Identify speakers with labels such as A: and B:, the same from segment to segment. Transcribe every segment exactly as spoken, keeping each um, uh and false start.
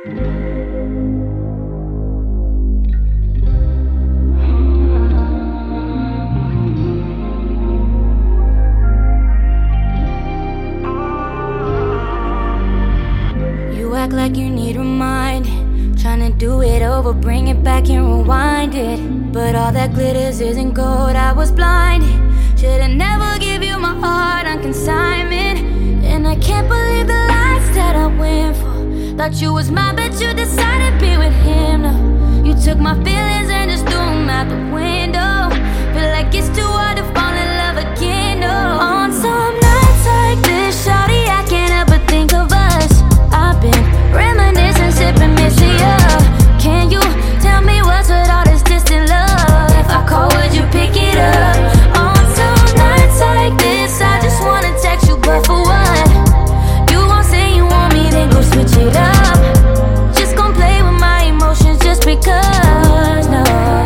A: You act like you need reminding, trying to do it over, bring it back and rewind it. But all that glitters isn't gold, I was blinded. Should've never give you my heart on consignment. And I can't believe the lies that I went for. Thought you was mine, but you decided to be with him. No, you took my feelings and just threw them out the window. Feel like it's too hard to fall in love again, no. On some nights like this, shawty, I can't help but think of us. I've been reminiscing, sipping Missy up. Can you tell me what's with all this distant love? If I call, would you pick it up? On some nights like this, I just wanna text you, but for what? You won't say you want me, then go switch it up. Just gon' play with my emotions just because, no.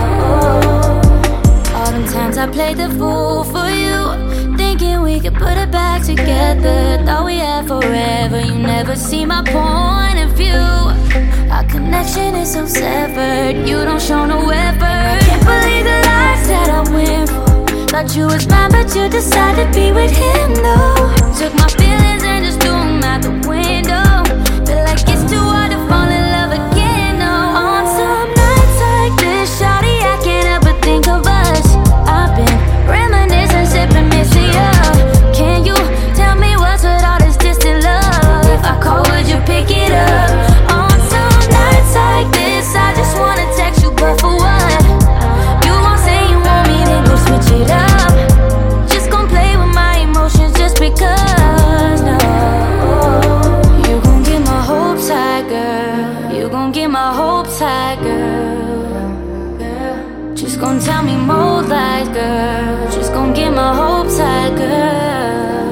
A: All them times I played the fool for you, thinking we could put it back together. Thought we had forever, you never see my point of view. Our connection is so severed, you don't show no effort. I can't believe the lies that I went for. Thought you was mine, but you decided to be with him, no. Took my feelings and just threw them out the window. Feel like it's too hard to fall in love again, no. On some nights like this, shawty, I can't help but think of us. I've been reminiscing, sipping Missy up. Can you tell me what's with all this distant love? If I call, would you pick it up? On some nights like this, I just wanna text you, but for what? You won't say you want me, then go switch it up. Just gon' play with my emotions just because, no. You gon' get my hopes high, girl. You gon' get my hopes high, girl. Just gon' tell me more lies, girl. Just gon' get my hopes high, girl.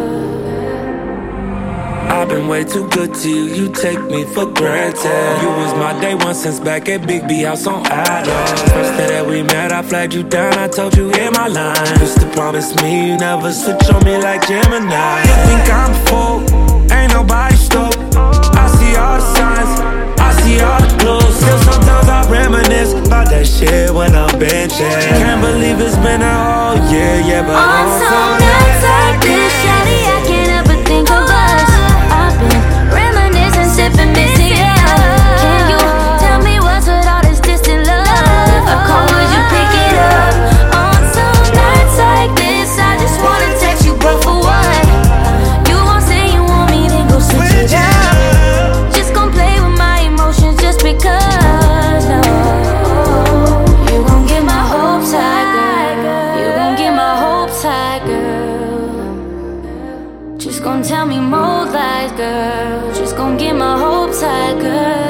B: I've been way too good to you, you take me for granted. You was my day one since back at Big B House on Adams. First day that we met, I flagged you down, I told you hit my line. Used to promise me you never switch on me like Gemini. You think I'm full, ain't nobody stoked. I see all the signs, I see all the clues. Still sometimes I reminisce about that shit when I'm benching. Can't believe it's been a whole year, yeah, but
A: on some nights like this, shawty, I can't help but think of us. I've been reminiscing, sipping Missy up. Can you tell me what's with all this distant love? If I call, would you pick it up? On some nights like this, I just wanna text you, but for what? You won't say you want me, then go switch it up. Just gon' play with my emotions just because, no. You gon' get my hopes high, girl. You gon' get my hopes high, girl. Just gon' tell me more lies, girl. Just gon' get my hopes high, girl.